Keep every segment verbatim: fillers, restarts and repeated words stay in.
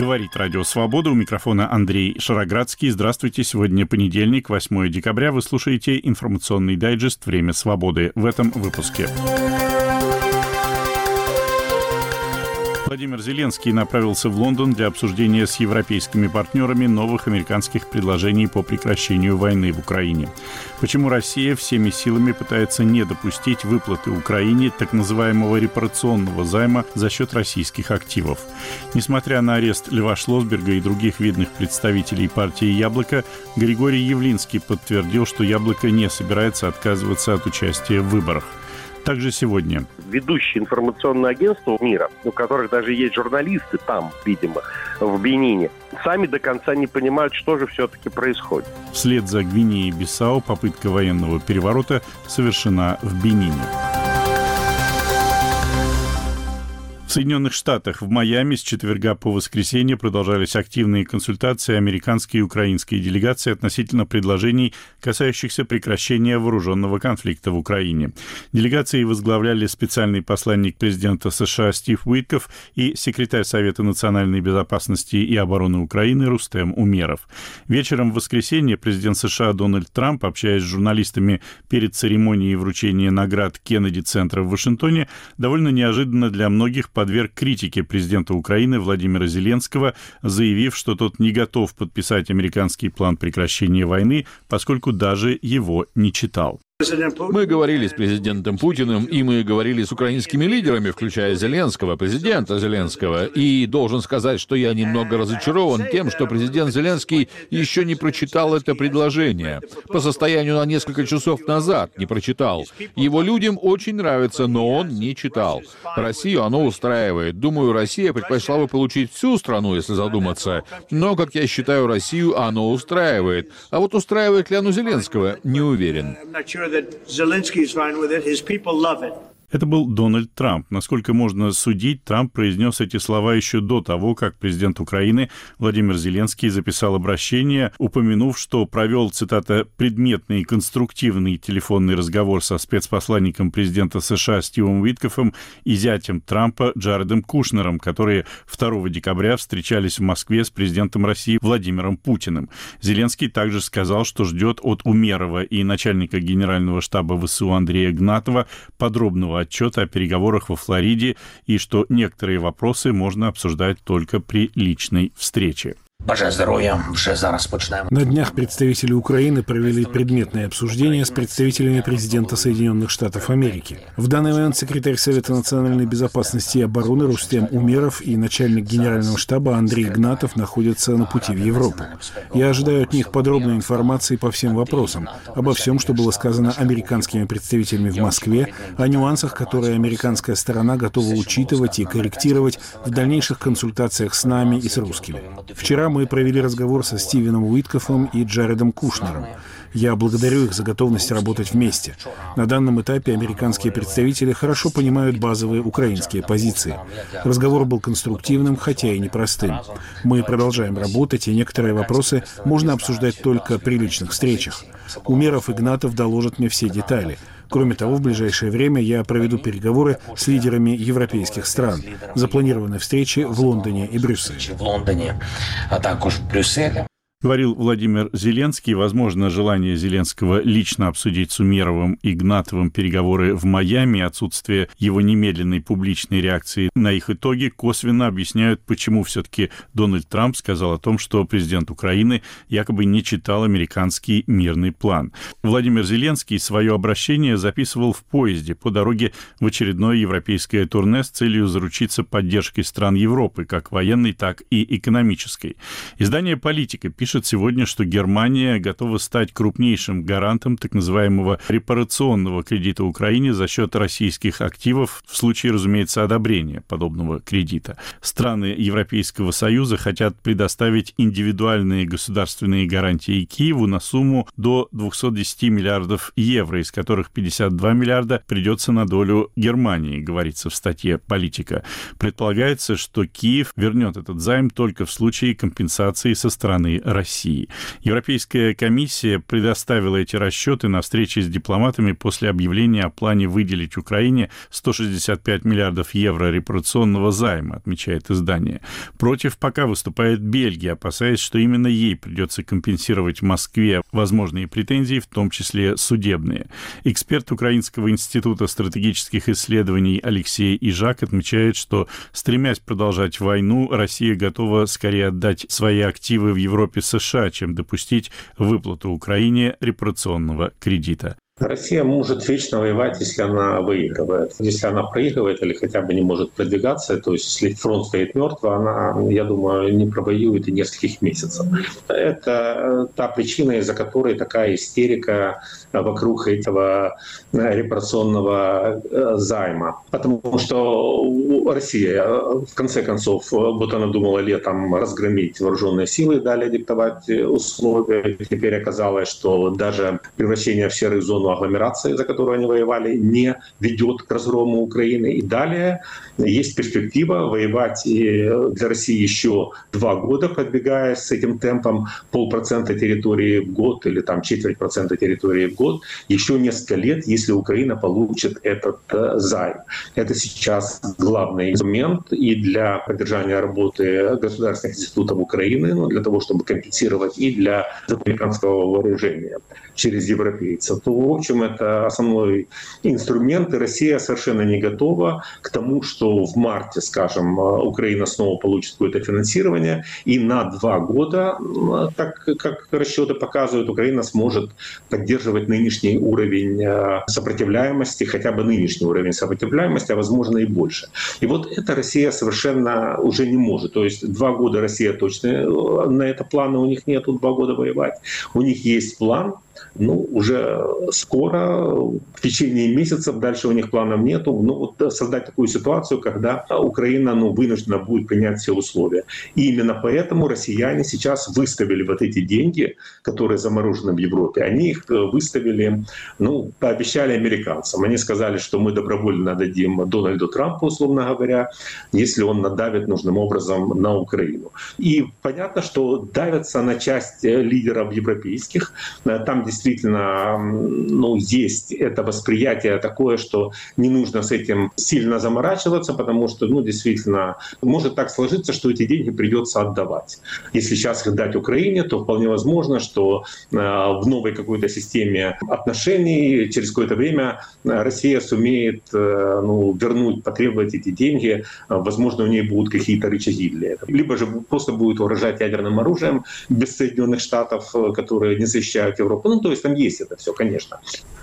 Говорит Радио Свобода. У микрофона Андрей Шароградский. Здравствуйте. Сегодня понедельник, восьмое декабря. Вы слушаете информационный дайджест «Время свободы». В этом выпуске. Владимир Зеленский направился в Лондон для обсуждения с европейскими партнерами новых американских предложений по прекращению войны в Украине. Почему Россия всеми силами пытается не допустить выплаты Украине так называемого репарационного займа за счет российских активов. Несмотря на арест Льва Шлосберга и других видных представителей партии «Яблоко», Григорий Явлинский подтвердил, что «Яблоко» не собирается отказываться от участия в выборах. Также сегодня. Ведущие информационные агентства мира, у которых даже есть журналисты там, видимо, в Бенине, сами до конца не понимают, что же все-таки происходит. Вслед за Гвинеей-Бисау попытка военного переворота совершена в Бенине. В Соединенных Штатах в Майами с четверга по воскресенье продолжались активные консультации американской и украинской делегаций относительно предложений, касающихся прекращения вооруженного конфликта в Украине. Делегации возглавляли специальный посланник президента США Стив Уитков и секретарь Совета национальной безопасности и обороны Украины Рустем Умеров. Вечером в воскресенье президент США Дональд Трамп, общаясь с журналистами перед церемонией вручения наград Кеннеди-центра в Вашингтоне, довольно неожиданно для многих подверг критике президента Украины Владимира Зеленского, заявив, что тот не готов подписать американский план прекращения войны, поскольку даже его не читал. Мы говорили с президентом Путиным, и мы говорили с украинскими лидерами, включая Зеленского, президента Зеленского, и должен сказать, что я немного разочарован тем, что президент Зеленский еще не прочитал это предложение. По состоянию на несколько часов назад не прочитал. Его людям очень нравится, но он не читал. Россию оно устраивает. Думаю, Россия предпочла бы получить всю страну, если задуматься. Но, как я считаю, Россию оно устраивает. А вот устраивает ли оно Зеленского, не уверен. Это был Дональд Трамп. Насколько можно судить, Трамп произнес эти слова еще до того, как президент Украины Владимир Зеленский записал обращение, упомянув, что провел, цитата, «предметный и конструктивный телефонный разговор со спецпосланником президента США Стивом Уиткофом и зятем Трампа Джаредом Кушнером, которые второго декабря встречались в Москве с президентом России Владимиром Путиным». Зеленский также сказал, что ждет от Умерова и начальника генерального штаба ВСУ Андрея Гнатова подробного отчета о переговорах во Флориде и что некоторые вопросы можно обсуждать только при личной встрече. На днях представители Украины провели предметное обсуждение с представителями президента Соединенных Штатов Америки. В данный момент секретарь Совета национальной безопасности и обороны Рустем Умеров и начальник генерального штаба Андрей Гнатов находятся на пути в Европу. Я ожидаю от них подробной информации по всем вопросам, обо всем, что было сказано американскими представителями в Москве, о нюансах, которые американская сторона готова учитывать и корректировать в дальнейших консультациях с нами и с русскими. Вчера мы провели разговор со Стивеном Уиткофом и Джаредом Кушнером. Я благодарю их за готовность работать вместе. На данном этапе американские представители хорошо понимают базовые украинские позиции. Разговор был конструктивным, хотя и непростым. Мы продолжаем работать, и некоторые вопросы можно обсуждать только при личных встречах. Умеров и Гнатов доложат мне все детали. Кроме того, в ближайшее время я проведу переговоры с лидерами европейских стран. Запланированы встречи в Лондоне и Брюсселе. Говорил Владимир Зеленский. Возможно, желание Зеленского лично обсудить с Умеровым и Гнатовым переговоры в Майами, отсутствие его немедленной публичной реакции на их итоги косвенно объясняют, почему все-таки Дональд Трамп сказал о том, что президент Украины якобы не читал американский мирный план. Владимир Зеленский свое обращение записывал в поезде по дороге в очередное европейское турне с целью заручиться поддержкой стран Европы, как военной, так и экономической. Издание «Политика» пишет сегодня, что Германия готова стать крупнейшим гарантом так называемого репарационного кредита Украине за счет российских активов в случае, разумеется, одобрения подобного кредита. Страны Европейского Союза хотят предоставить индивидуальные государственные гарантии Киеву на сумму до двести десять миллиардов евро, из которых пятьдесят два миллиарда придется на долю Германии, говорится в статье «Политика». Предполагается, что Киев вернет этот займ только в случае компенсации со стороны России. России. Европейская комиссия предоставила эти расчеты на встрече с дипломатами после объявления о плане выделить Украине сто шестьдесят пять миллиардов евро репарационного займа, отмечает издание. Против пока выступает Бельгия, опасаясь, что именно ей придется компенсировать Москве возможные претензии, в том числе судебные. Эксперт Украинского института стратегических исследований Алексей Ижак отмечает, что, стремясь продолжать войну, Россия готова скорее отдать свои активы в Европе США, чем допустить выплату Украине репарационного кредита. Россия может вечно воевать, если она выигрывает. Если она проигрывает или хотя бы не может продвигаться, то есть если фронт стоит мертвый, она, я думаю, не провоюет и нескольких месяцев. Это та причина, из-за которой такая истерика вокруг этого репарационного займа. Потому что Россия, в конце концов, вот она думала летом разгромить вооруженные силы, далее диктовать условия. Теперь оказалось, что даже превращение в серую зону агломерации, за которую они воевали, не ведет к разгрому Украины. И далее есть перспектива воевать для России еще два года, продвигая с этим темпом полпроцента территории в год или там четверть процента территории в год, еще несколько лет, если Украина получит этот займ. Это сейчас главный инструмент и для поддержания работы государственных институтов Украины, ну, для того, чтобы компенсировать, и для американского вооружения через европейцев. То, в общем, это основной инструмент, и Россия совершенно не готова к тому, что в марте, скажем, Украина снова получит какое-то финансирование, и на два года, так как расчеты показывают, Украина сможет поддерживать нынешний уровень сопротивляемости, хотя бы нынешний уровень сопротивляемости, а возможно и больше. И вот это Россия совершенно уже не может. То есть два года Россия точно на это плана у них нету, два года воевать. У них есть план. Ну, уже скоро, в течение месяцев, дальше у них планов нету. Ну, вот создать такую ситуацию, когда Украина, ну, вынуждена будет принять все условия. И именно поэтому россияне сейчас выставили вот эти деньги, которые заморожены в Европе. Они их выставили, ну, пообещали американцам. Они сказали, что мы добровольно дадим Дональду Трампу, условно говоря, если он надавит нужным образом на Украину. И понятно, что давятся на часть лидеров европейских. Там действительно, ну, есть это восприятие такое, что не нужно с этим сильно заморачиваться, потому что, ну, действительно, может так сложиться, что эти деньги придется отдавать. Если сейчас их дать Украине, то вполне возможно, что э, в новой какой-то системе отношений через какое-то время Россия сумеет э, ну, вернуть, потребовать эти деньги. Возможно, у нее будут какие-то рычаги для этого. Либо же просто будет угрожать ядерным оружием без Соединенных Штатов, которые не защищают Европу. Ну, то есть там есть это все, конечно.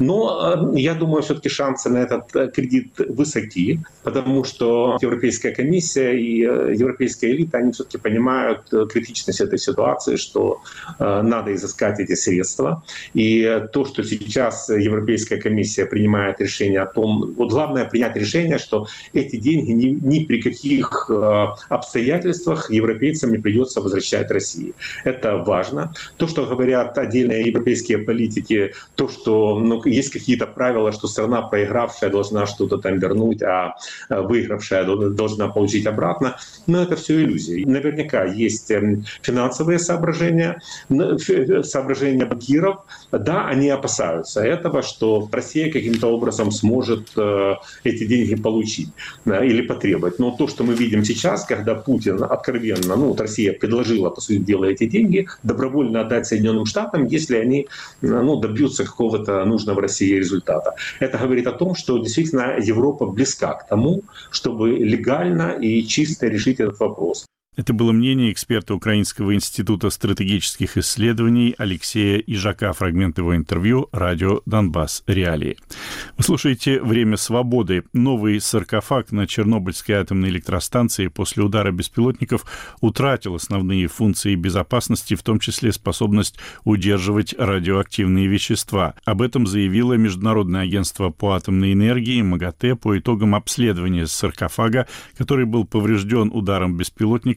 Но я думаю, все-таки шансы на этот кредит высоки, потому что Европейская комиссия и европейская элита, они все-таки понимают критичность этой ситуации, что надо изыскать эти средства. И то, что сейчас Европейская комиссия принимает решение о том, вот главное принять решение, что эти деньги ни, ни при каких обстоятельствах европейцам не придется возвращать России. Это важно. То, что говорят отдельные европейские политики, то, что, ну, есть какие-то правила, что страна проигравшая должна что-то там вернуть, а выигравшая должна получить обратно, но это все иллюзии. Наверняка есть финансовые соображения, соображения банкиров. Да, они опасаются этого, что Россия каким-то образом сможет эти деньги получить или потребовать. Но то, что мы видим сейчас, когда Путин откровенно, ну, вот Россия предложила, по сути дела, эти деньги добровольно отдать Соединенным Штатам, если они, ну, добьются какого-то нужного России результата. Это говорит о том, что действительно Европа близка к тому, чтобы легально и чисто решить этот вопрос. Это было мнение эксперта Украинского института стратегических исследований Алексея Ижака. Фрагмент его интервью «Радио Донбасс. Реалии». Вы слушаете «Время свободы». Новый саркофаг на Чернобыльской атомной электростанции после удара беспилотников утратил основные функции безопасности, в том числе способность удерживать радиоактивные вещества. Об этом заявило Международное агентство по атомной энергии МАГАТЭ по итогам обследования саркофага, который был поврежден ударом беспилотника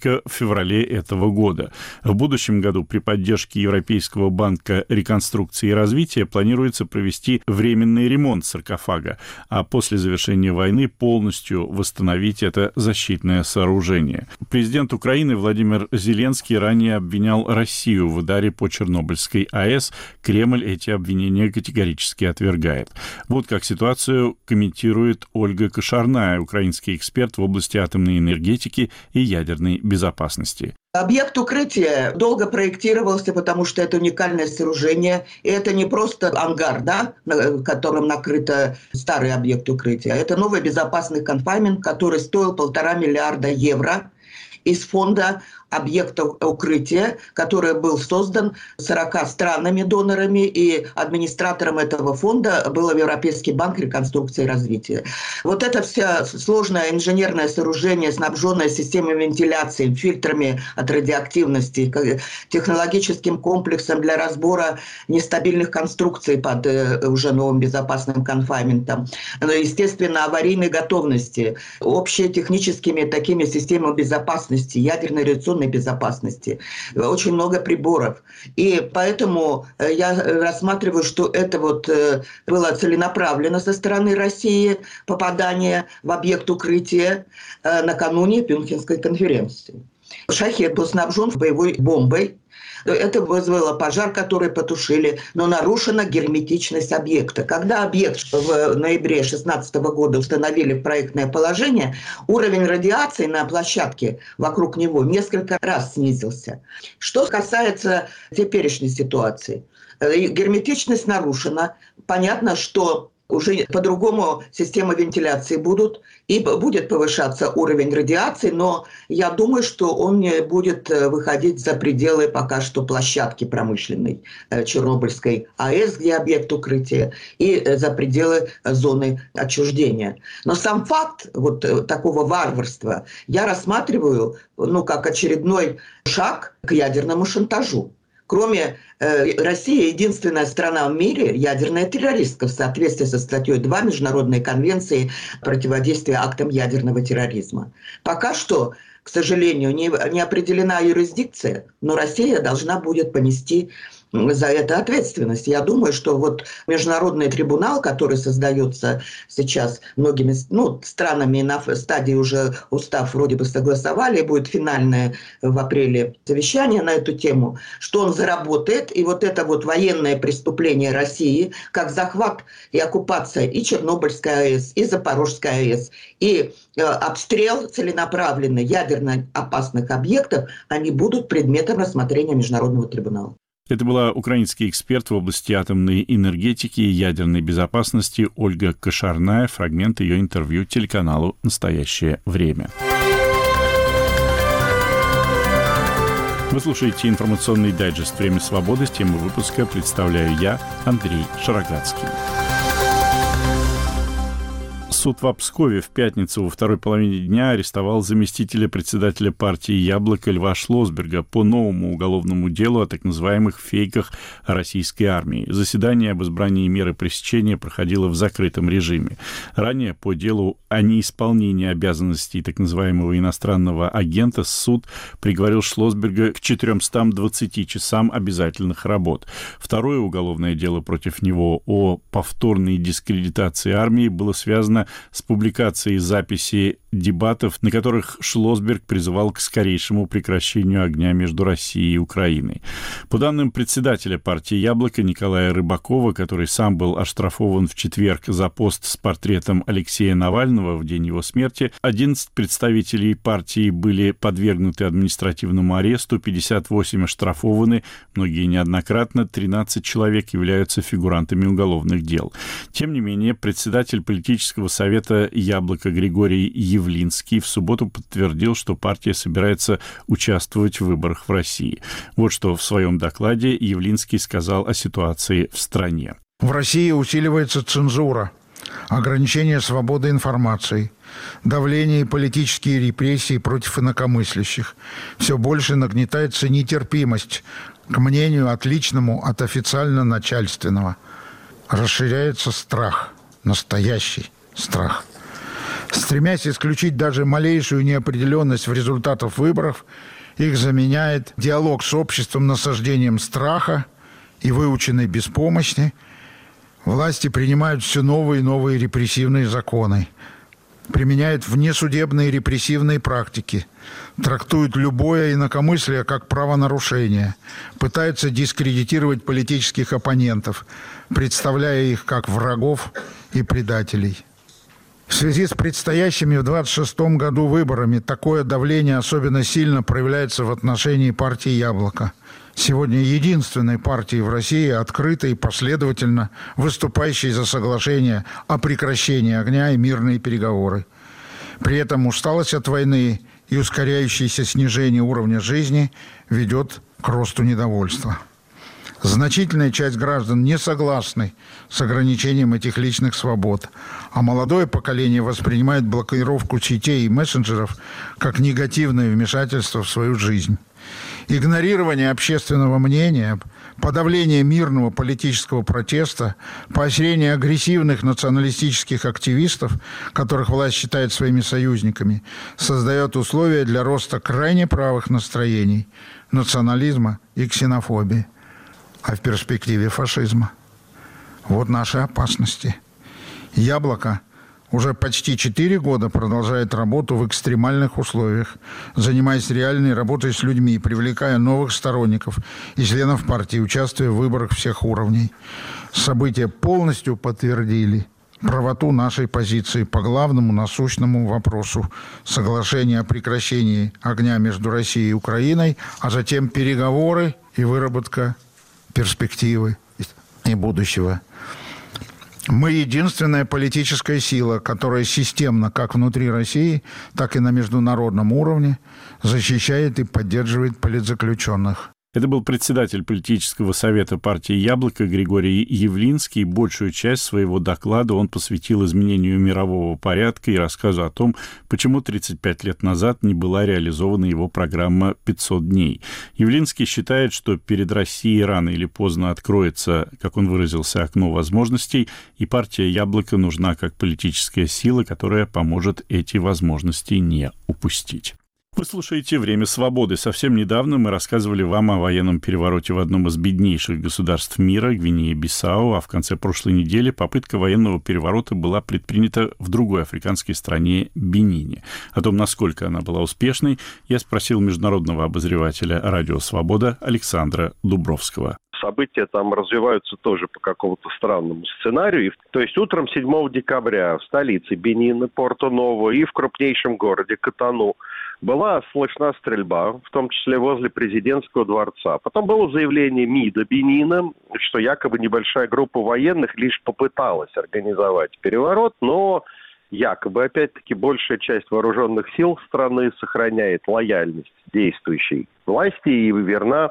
только в феврале этого года. В будущем году при поддержке Европейского банка реконструкции и развития планируется провести временный ремонт саркофага, а после завершения войны полностью восстановить это защитное сооружение. Президент Украины Владимир Зеленский ранее обвинял Россию в ударе по Чернобыльской АЭС. Кремль эти обвинения категорически отвергает. Вот как ситуацию комментирует Ольга Кошарная, украинский эксперт в области атомной энергетики и ядерной безопасности. Объект укрытия долго проектировался, потому что это уникальное сооружение. И это не просто ангар, да, которым накрыто старый объект укрытия. Это новый безопасный конфайнмент, который стоил полтора миллиарда евро из фонда объекта укрытия, который был создан сорока странами-донорами, и администратором этого фонда был Европейский банк реконструкции и развития. Вот это все сложное инженерное сооружение, снабженное системой вентиляции, фильтрами от радиоактивности, технологическим комплексом для разбора нестабильных конструкций под уже новым безопасным конфайнментом, естественно, аварийной готовности, общетехническими такими системами безопасности, ядерной радиационной безопасности, очень много приборов. И поэтому я рассматриваю, что это вот было целенаправленно со стороны России попадание в объект укрытия накануне Мюнхенской конференции. Шахед был снабжен боевой бомбой. Это вызвало пожар, который потушили, но нарушена герметичность объекта. Когда объект в ноябре две тысячи шестнадцатого года установили в проектное положение, уровень радиации на площадке вокруг него несколько раз снизился. Что касается теперешней ситуации, герметичность нарушена. Понятно, что уже по-другому системы вентиляции будут, и будет повышаться уровень радиации, но я думаю, что он не будет выходить за пределы пока что площадки промышленной Чернобыльской АЭС, где объект укрытия, и за пределы зоны отчуждения. Но сам факт вот такого варварства я рассматриваю, ну, как очередной шаг к ядерному шантажу. Кроме э, России, единственная страна в мире ядерная террористка в соответствии со статьей два Международной конвенции противодействия актам ядерного терроризма. Пока что, к сожалению, не, не определена юрисдикция, но Россия должна будет понести за это ответственность. Я думаю, что вот международный трибунал, который создается сейчас многими ну, странами, на стадии уже устав вроде бы согласовали, будет финальное в апреле совещание на эту тему, что он заработает, и вот это вот военное преступление России, как захват и оккупация и Чернобыльской АЭС, и Запорожской АЭС, и э, обстрел целенаправленный ядерно опасных объектов, они будут предметом рассмотрения Международного трибунала. Это была украинский эксперт в области атомной энергетики и ядерной безопасности Ольга Кошарная. Фрагмент ее интервью телеканалу «Настоящее время». Вы слушаете информационный дайджест «Время свободы». С темой выпуска представляю я, Андрей Шароградский. Суд в Пскове в пятницу во второй половине дня арестовал заместителя председателя партии «Яблоко» Льва Шлосберга по новому уголовному делу о так называемых фейках российской армии. Заседание об избрании меры пресечения проходило в закрытом режиме. Ранее по делу о неисполнении обязанностей так называемого иностранного агента суд приговорил Шлосберга к четырёмстам двадцати часам обязательных работ. Второе уголовное дело против него о повторной дискредитации армии было связано с публикацией записи дебатов, на которых Шлосберг призывал к скорейшему прекращению огня между Россией и Украиной. По данным председателя партии «Яблоко» Николая Рыбакова, который сам был оштрафован в четверг за пост с портретом Алексея Навального в день его смерти, одиннадцать представителей партии были подвергнуты административному аресту, пятьдесят восемь оштрафованы, многие неоднократно, тринадцать человек являются фигурантами уголовных дел. Тем не менее, председатель политического совета «Яблоко» Григорий Явлинский в субботу подтвердил, что партия собирается участвовать в выборах в России. Вот что в своем докладе Явлинский сказал о ситуации в стране. В России усиливается цензура, ограничение свободы информации, давление и политические репрессии против инакомыслящих. Все больше нагнетается нетерпимость к мнению отличному от официально-начальственного. Расширяется страх, настоящий страх. Стремясь исключить даже малейшую неопределенность в результатах выборов, их заменяет диалог с обществом насаждением страха и выученной беспомощи. Власти принимают все новые и новые репрессивные законы, применяют внесудебные репрессивные практики, трактуют любое инакомыслие как правонарушение, пытаются дискредитировать политических оппонентов, представляя их как врагов и предателей. В связи с предстоящими в двадцать шестом году выборами такое давление особенно сильно проявляется в отношении партии «Яблоко». Сегодня единственной партией в России, открыто и последовательно выступающей за соглашение о прекращении огня и мирные переговоры. При этом усталость от войны и ускоряющееся снижение уровня жизни ведет к росту недовольства. Значительная часть граждан не согласны с ограничением этих личных свобод, а молодое поколение воспринимает блокировку сетей и мессенджеров как негативное вмешательство в свою жизнь. Игнорирование общественного мнения, подавление мирного политического протеста, поощрение агрессивных националистических активистов, которых власть считает своими союзниками, создает условия для роста крайне правых настроений, национализма и ксенофобии, а в перспективе фашизма. Вот наши опасности. «Яблоко» уже почти четыре года продолжает работу в экстремальных условиях, занимаясь реальной работой с людьми, привлекая новых сторонников и членов партии, участвуя в выборах всех уровней. События полностью подтвердили правоту нашей позиции по главному насущному вопросу соглашения о прекращении огня между Россией и Украиной, а затем переговоры и выработка перспективы и будущего. Мы единственная политическая сила, которая системно, как внутри России, так и на международном уровне, защищает и поддерживает политзаключенных. Это был председатель политического совета партии «Яблоко» Григорий Явлинский. Большую часть своего доклада он посвятил изменению мирового порядка и рассказу о том, почему тридцать пять лет назад не была реализована его программа «пятьсот дней». Явлинский считает, что перед Россией рано или поздно откроется, как он выразился, окно возможностей, и партия «Яблоко» нужна как политическая сила, которая поможет эти возможности не упустить. Вы слушаете «Время свободы». Совсем недавно мы рассказывали вам о военном перевороте в одном из беднейших государств мира, Гвинее-Бисау, а в конце прошлой недели попытка военного переворота была предпринята в другой африканской стране Бенине. О том, насколько она была успешной, я спросил международного обозревателя «Радио Свобода» Александра Дубровского. События там развиваются тоже по какому-то странному сценарию. То есть утром седьмого декабря в столице Бенина, Порто-Ново, и в крупнейшем городе Котону была слышна стрельба, в том числе возле президентского дворца. Потом было заявление МИДа Бенина, что якобы небольшая группа военных лишь попыталась организовать переворот, но якобы, опять-таки, большая часть вооруженных сил страны сохраняет лояльность действующей власти и верна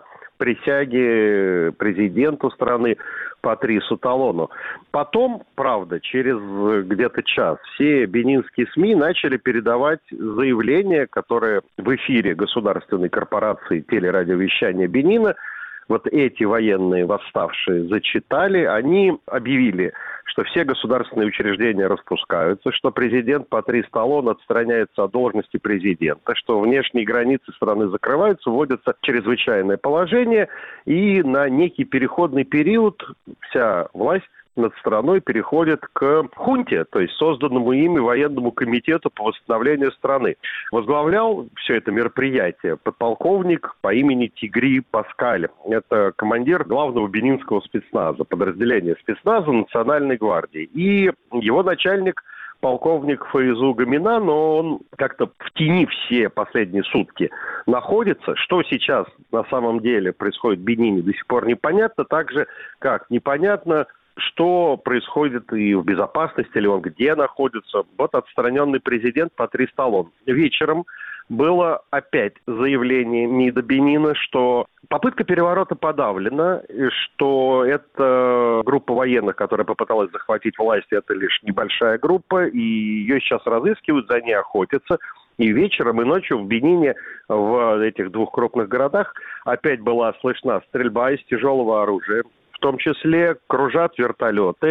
присяге президенту страны Патрису Талону. Потом, правда, через где-то час все бенинские СМИ начали передавать заявление, которое в эфире государственной корпорации телерадиовещания Бенина вот эти военные восставшие зачитали. Они объявили, что все государственные учреждения распускаются, что президент Патрис Талон отстраняется от должности президента, что внешние границы страны закрываются, вводится чрезвычайное положение, и на некий переходный период вся власть над страной переходит к хунте, то есть созданному ими военному комитету по восстановлению страны. Возглавлял все это мероприятие подполковник по имени Тигри Паскаль. Это командир главного бенинского спецназа, подразделения спецназа Национальной гвардии. И его начальник полковник Фаизу Гамина, но он как-то в тени все последние сутки находится. Что сейчас на самом деле происходит в Бенине, до сих пор непонятно, так же, как непонятно, что происходит и в безопасности, или он где находится. Вот отстраненный президент Патрис Талон. Вечером было опять заявление МИДа Бенина, что попытка переворота подавлена, и что эта группа военных, которая попыталась захватить власть, это лишь небольшая группа, и ее сейчас разыскивают, за ней охотятся. И вечером, и ночью в Бенине, в этих двух крупных городах, опять была слышна стрельба из тяжелого оружия. В том числе кружат вертолеты,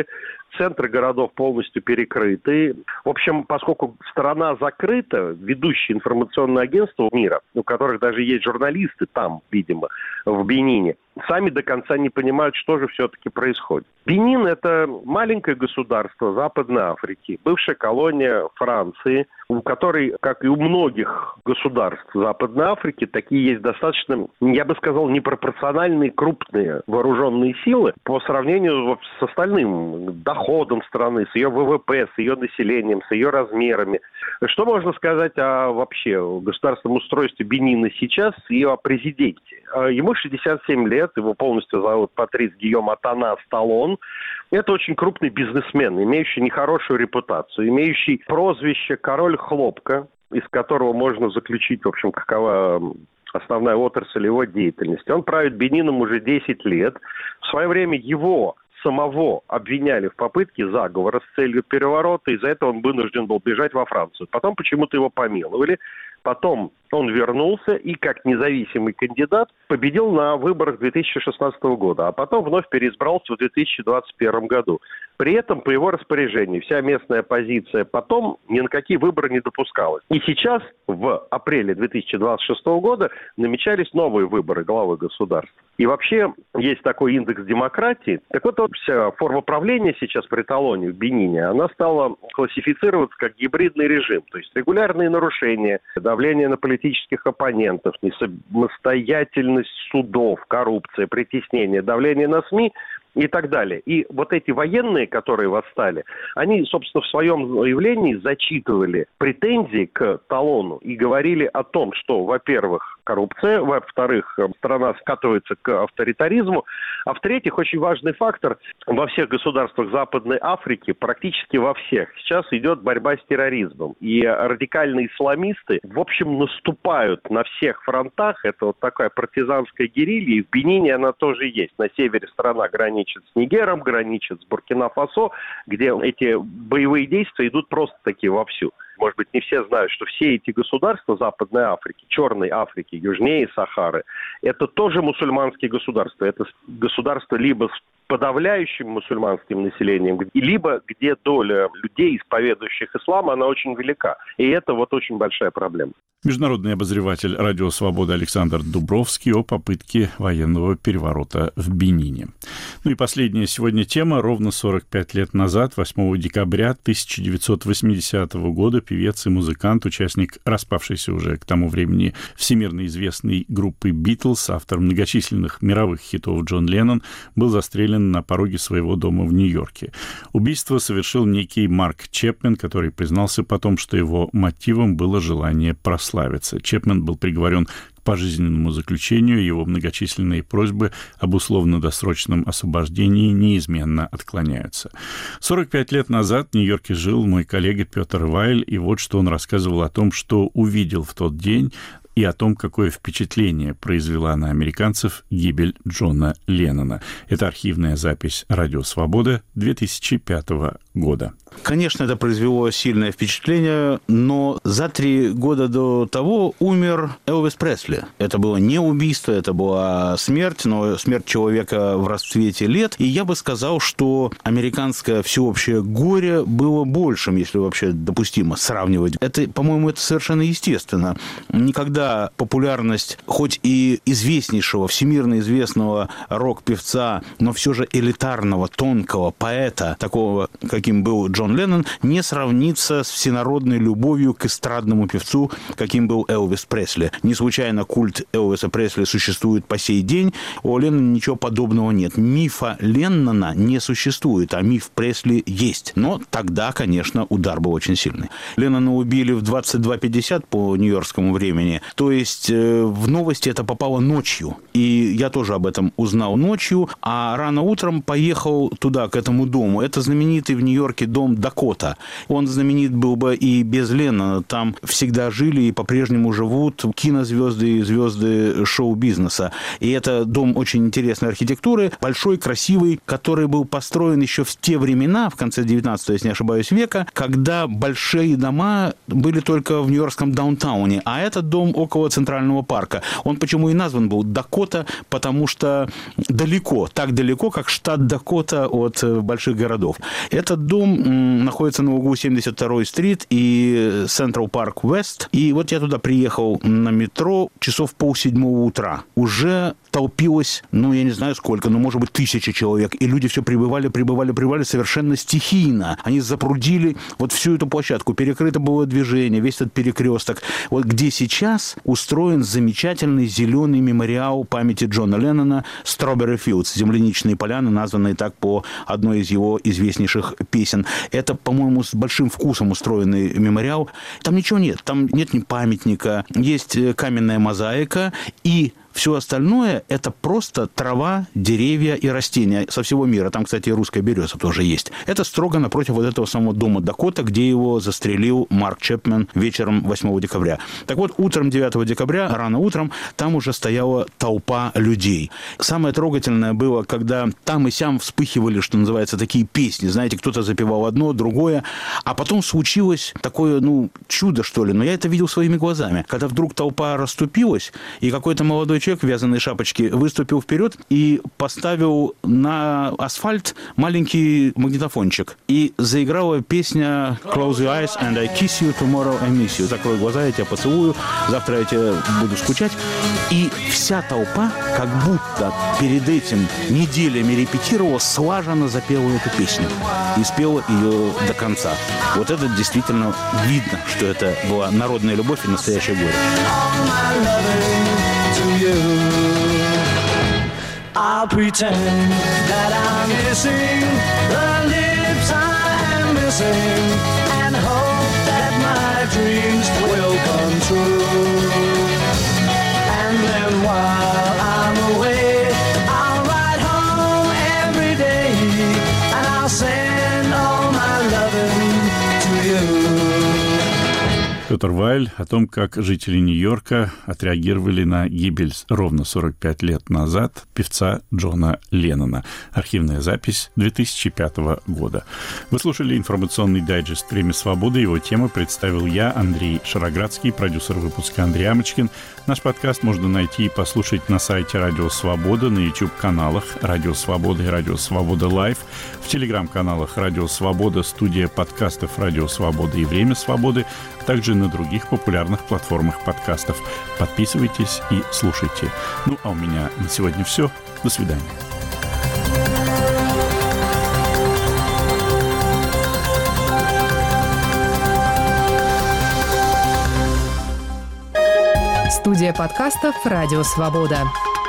центры городов полностью перекрыты. В общем, поскольку страна закрыта, ведущие информационные агентства мира, у которых даже есть журналисты там, видимо, в Бенине, сами до конца не понимают, что же все-таки происходит. Бенин – это маленькое государство Западной Африки, бывшая колония Франции, у которой, как и у многих государств Западной Африки, такие есть достаточно, я бы сказал, непропорциональные крупные вооруженные силы по сравнению с остальным доходом страны, с ее ВВП, с ее населением, с ее размерами. Что можно сказать о вообще государственном устройстве Бенина сейчас и о президенте? Ему шестьдесят семь лет, его полностью зовут Патрис Гийом Атанас Талон. Это очень крупный бизнесмен, имеющий нехорошую репутацию, имеющий прозвище «Король хлопка», из которого можно заключить, в общем, какова основная отрасль его деятельности. Он правит Бенином уже десять лет. В свое время его самого обвиняли в попытке заговора с целью переворота, из-за этого он вынужден был бежать во Францию. Потом почему-то его помиловали. Потом он вернулся и, как независимый кандидат, победил на выборах две тысячи шестнадцатого года, а потом вновь переизбрался в две тысячи двадцать первом году. При этом, по его распоряжению, вся местная оппозиция потом ни на какие выборы не допускалась. И сейчас, в апреле две тысячи двадцать шестого года, намечались новые выборы главы государства. И вообще есть такой индекс демократии. Так вот, вся форма правления сейчас при Талоне в Бенине, она стала классифицироваться как гибридный режим. То есть регулярные нарушения, давление на политических оппонентов, несамостоятельность судов, коррупция, притеснение, давление на СМИ и так далее. И вот эти военные, которые восстали, они, собственно, в своем заявлении зачитывали претензии к Талону и говорили о том, что, во-первых, коррупция, во-вторых, страна скатывается к авторитаризму, а в-третьих, очень важный фактор, во всех государствах Западной Африки, практически во всех, сейчас идет борьба с терроризмом. И радикальные исламисты, в общем, наступают на всех фронтах. Это вот такая партизанская герилья, и в Бенине она тоже есть. На севере страна граничит с Нигером, граничит с Буркина-Фасо, где эти боевые действия идут просто-таки вовсю. Может быть, не все знают, что все эти государства Западной Африки, Черной Африки, южнее Сахары, это тоже мусульманские государства. Это государства либо с подавляющим мусульманским населением, либо где доля людей, исповедующих ислам, она очень велика. И это вот очень большая проблема. Международный обозреватель «Радио Свобода» Александр Дубровский о попытке военного переворота в Бенине. Ну и последняя сегодня тема. Ровно сорок пять лет назад, восьмого декабря тысяча девятьсот восьмидесятого года, певец и музыкант, участник распавшейся уже к тому времени всемирно известной группы «Битлз», автор многочисленных мировых хитов Джон Леннон, был застрелен на пороге своего дома в Нью-Йорке. Убийство совершил некий Марк Чепмен, который признался потом, что его мотивом было желание прославиться. Чепмен был приговорен к пожизненному заключению, его многочисленные просьбы об условно-досрочном освобождении неизменно отклоняются. сорок пять лет назад в Нью-Йорке жил мой коллега Петр Вайль, и вот что он рассказывал о том, что увидел в тот день, и о том, какое впечатление произвела на американцев гибель Джона Леннона. Это архивная запись «Радио Свобода» две тысячи пятого года. Конечно, это произвело сильное впечатление, но за три года до того умер Элвис Пресли. Это было не убийство, это была смерть, но смерть человека в расцвете лет. И я бы сказал, что американское всеобщее горе было большим, если вообще допустимо сравнивать. Это, по-моему, это совершенно естественно. Никогда популярность хоть и известнейшего, всемирно известного рок-певца, но все же элитарного, тонкого поэта, такого, каким был Джон Леннон, не сравнится с всенародной любовью к эстрадному певцу, каким был Элвис Пресли. Не случайно культ Элвиса Пресли существует по сей день. У Леннона ничего подобного нет. Мифа Леннона не существует, а миф Пресли есть. Но тогда, конечно, удар был очень сильный. Леннона убили в двадцать два пятьдесят по нью-йоркскому времени. То есть э, в новости это попало ночью. И я тоже об этом узнал ночью, а рано утром поехал туда, к этому дому. Это знаменитый в Нью-Йорке дом Дакота. Он знаменит был бы и без Леннона. Там всегда жили и по-прежнему живут кинозвезды и звезды шоу-бизнеса. И это дом очень интересной архитектуры, большой, красивый, который был построен еще в те времена, в конце девятнадцатого, если не ошибаюсь, века, когда большие дома были только в нью-йоркском даунтауне. А этот дом около Центрального парка. Он почему и назван был Дакота, потому что далеко, так далеко, как штат Дакота от больших городов. Этот дом находится на углу семьдесят второй стрит и Централ Парк Вест. И вот я туда приехал на метро часов полседьмого утра. Уже толпилось, ну, я не знаю сколько, ну, может быть, тысячи человек. И люди все прибывали, прибывали, прибывали совершенно стихийно. Они запрудили вот всю эту площадку. Перекрыто было движение, весь этот перекресток. Вот где сейчас устроен замечательный зеленый мемориал памяти Джона Леннона Strawberry Fields, земляничные поляны, названные так по одной из его известнейших песен. Это, по-моему, с большим вкусом устроенный мемориал. Там ничего нет, там нет ни памятника, есть каменная мозаика и все остальное – это просто трава, деревья и растения со всего мира. Там, кстати, и русская береза тоже есть. Это строго напротив вот этого самого дома Дакота, где его застрелил Марк Чепмен вечером восьмого декабря. Так вот, утром девятого декабря, рано утром, там уже стояла толпа людей. Самое трогательное было, когда там и сям вспыхивали, что называется, такие песни. Знаете, кто-то запевал одно, другое. А потом случилось такое, ну, чудо, что ли. Но я это видел своими глазами. Когда вдруг толпа расступилась, и какой-то молодой человек в вязаной шапочке выступил вперед и поставил на асфальт маленький магнитофончик. И заиграла песня «Close your eyes and I kiss you, tomorrow I miss you». «Закрой глаза, я тебя поцелую, завтра я тебя буду скучать». И вся толпа, как будто перед этим неделями репетировала, слаженно запела эту песню. И спела ее до конца. Вот это действительно видно, что это была народная любовь и настоящее горе. I'll pretend that I'm missing the lips I'm missing and hope that my dreams will come true. And then while I'm away, I'll ride home every day and I'll send all my loving to you. Петр Вайль о том, как жители Нью-Йорка отреагировали на гибель ровно сорок пять лет назад певца Джона Леннона. Архивная запись две тысячи пятого года. Вы слушали информационный дайджест «Время свободы». Его темы представил я, Андрей Шароградский, продюсер выпуска Андрей Амочкин. Наш подкаст можно найти и послушать на сайте Радио Свобода, на YouTube-каналах Радио Свобода и Радио Свобода Лайв, в телеграм-каналах Радио Свобода, студия подкастов Радио Свобода и Время Свободы, а также на других популярных платформах подкастов. Подписывайтесь и слушайте. Ну, а у меня на сегодня все. До свидания. Студия подкастов «Радио Свобода».